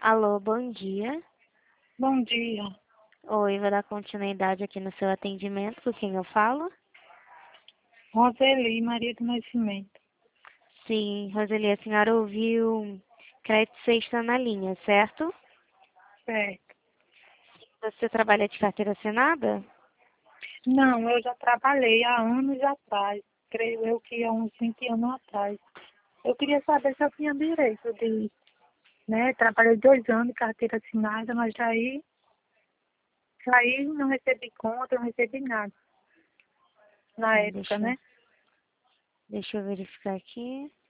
Alô, bom dia. Bom dia. Oi, vou dar continuidade aqui no seu atendimento. Com quem eu falo? Roseli Maria do Nascimento. Sim, Roseli, a senhora ouviu crédito sexta na linha, certo? Certo. Você trabalha de carteira assinada? Não, eu já trabalhei há anos atrás. Creio eu que há uns 20 anos atrás. Eu queria saber se eu tinha direito de, trabalhei 2 anos de carteira assinada, mas daí não recebi conta, não recebi nada. Na época, Deixa, né? deixa eu verificar aqui.